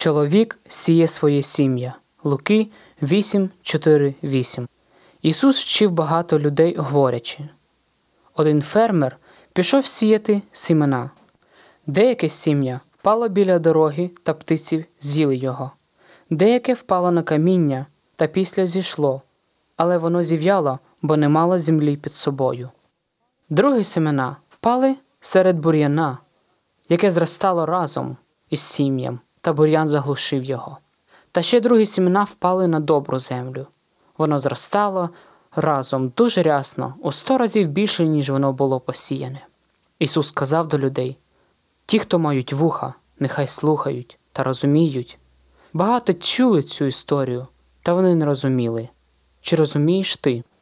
Чоловік сіє своє сім'я. Луки 8:4-8. Ісус вчив багато людей, говорячи: один фермер пішов сіяти семена. Деяке сім'я впало біля дороги, та птиці з'їли його. Деяке впало на каміння, та після зійшло, але воно зів'яло, бо не мало землі під собою. Другі семена впали серед бур'яна, яке зростало разом із сім'ям, та бур'ян заглушив його. Та ще другі семена впали на добру землю. Воно зростало разом дуже рясно, у 100 разів більше, ніж воно було посіяне. Ісус сказав до людей: ті, хто мають вуха, нехай слухають та розуміють. Багато чули цю історію, та вони не розуміли. Чи розумієш ти?